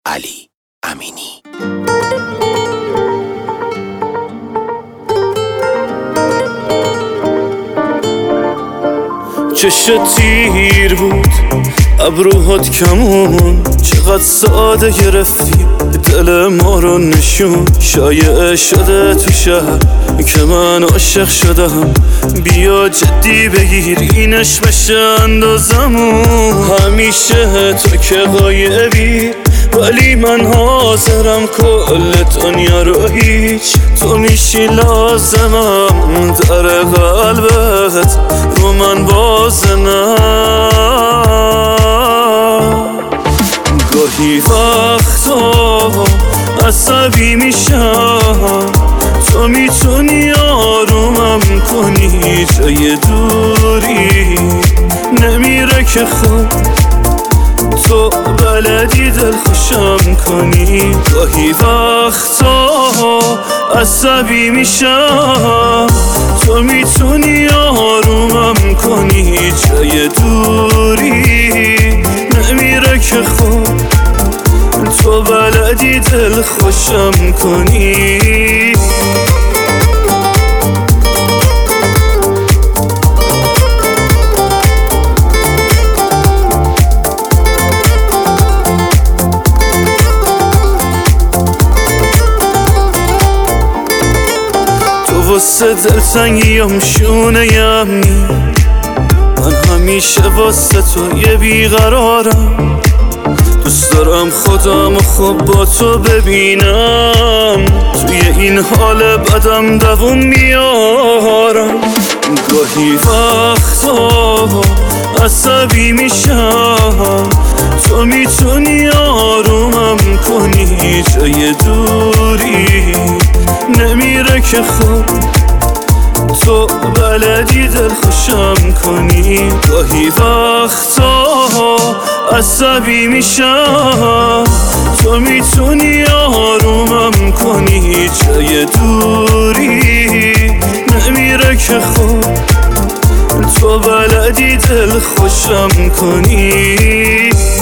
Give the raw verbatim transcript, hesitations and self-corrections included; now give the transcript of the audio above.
علی امینی. چشت تیر بود ابروهات کمون، چقدر ساده گرفتی دل ما رو نشون. شایعه شده تو شهر که من عاشق شدم، بیا جدی بگیر اینش بشه اندازمون. همیشه تو که غایبی ولی من حاضرم کل دنیا رو هیچ تو میشی لازمم. در قلبت رو من بازنم. گاهی وقتا عصبی میشم، تو میتونی آرومم کنی. جای دوری نمیره که خوب تو بلدی دل خوشم کنی. گاهی وقتا عصبی میشم، تو میتونی آرومم کنی. جای دوری نمیره که خوب تو بلدی دل خوشم کنی. واسه دلتنگیم شونه یمنی، من همیشه واسه تو یه بیقرارم. دوست دارم خودم خوب با تو ببینم، توی این حال بدم دووم میارم. گاهی وقتا عصبی میشم، تو میتونی آرومم کنی. جای دوری نمیره که خوب تو بلدی دل خوشم کنی. گاهی وقتا عصبی میشم، تو میتونی آرومم کنی. جای دوری نمیره که خوب تو بلدی دل خوشم کنی.